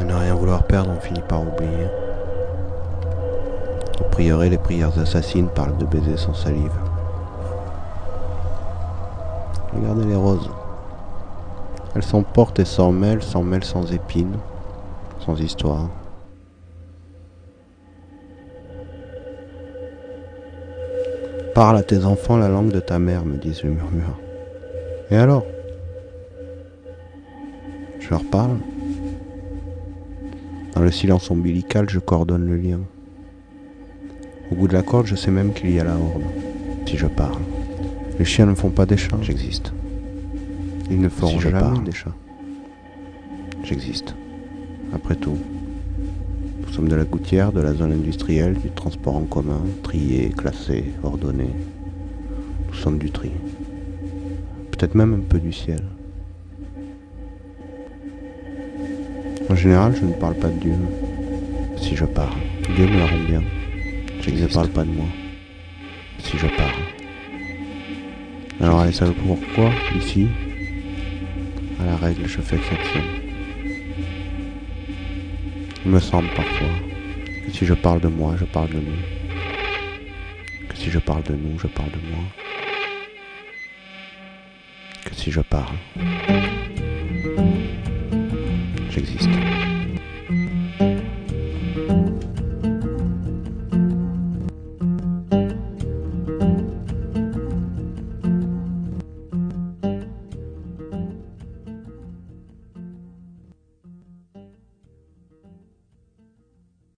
ne rien vouloir perdre, on finit par oublier. Au prieuré, les prières assassines parlent de baiser sans salive. Regardez les roses. Elles s'emportent et s'en mêlent sans épines, sans histoire. Parle à tes enfants la langue de ta mère, me disent le murmure. Et alors? Je leur parle. Dans le silence ombilical, je coordonne le lien. Au bout de la corde, je sais même qu'il y a la horde. Si je parle. Les chiens ne font pas des chats, j'existe. Ils ne feront jamais des chats. J'existe. Après tout, nous sommes de la gouttière, de la zone industrielle, du transport en commun, trié, classé, ordonné. Nous sommes du tri. Peut-être même un peu du ciel. En général, je ne parle pas de Dieu. Si je parle, Dieu me le rend bien. Je ne parle pas de moi. Si je parle. Alors, allez, savez pourquoi, ici, à la règle, je fais exception. Il me semble parfois que si je parle de moi, je parle de nous. Que si je parle de nous, je parle de moi. Que si je parle.